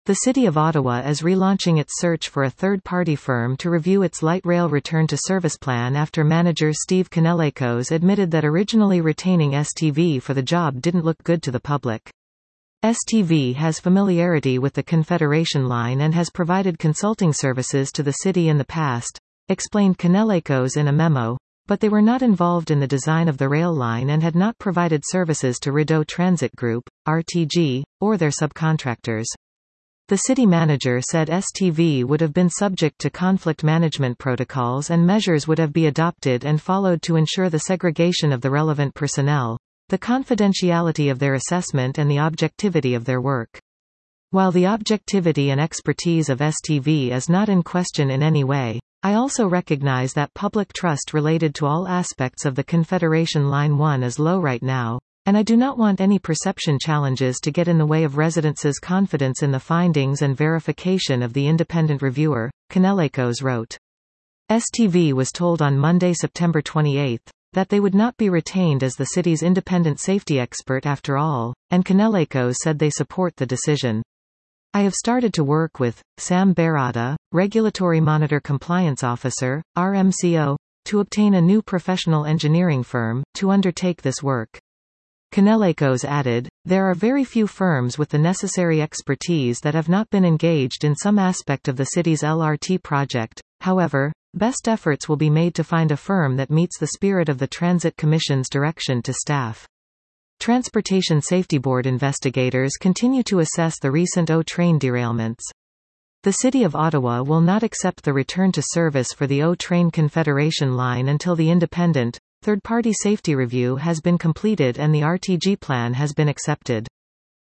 The City of Ottawa is relaunching its search for a third-party firm to review its light rail return-to-service plan after manager Steve Kanellakos admitted that originally retaining STV for the job didn't look good to the public. STV has familiarity with the Confederation Line and has provided consulting services to the city in the past, explained Kanellakos in a memo, but they were not involved in the design of the rail line and had not provided services to Rideau Transit Group, RTG, or their subcontractors. The city manager said STV would have been subject to conflict management protocols and measures would have been adopted and followed to ensure the segregation of the relevant personnel, the confidentiality of their assessment and the objectivity of their work. While the objectivity and expertise of STV is not in question in any way, I also recognize that public trust related to all aspects of the Confederation Line 1 is low right now, and I do not want any perception challenges to get in the way of residents' confidence in the findings and verification of the independent reviewer, Kanellakos wrote. STV was told on Monday, September 28, that they would not be retained as the city's independent safety expert after all, and Kanellakos said they support the decision. I have started to work with Sam Barada, Regulatory Monitor Compliance Officer, RMCO, to obtain a new professional engineering firm to undertake this work. Kanellakos added, there are very few firms with the necessary expertise that have not been engaged in some aspect of the city's LRT project. However, best efforts will be made to find a firm that meets the spirit of the Transit Commission's direction to staff. Transportation Safety Board investigators continue to assess the recent O-train derailments. The City of Ottawa will not accept the return to service for the O-train Confederation Line until the independent, third-party safety review has been completed and the RTG plan has been accepted.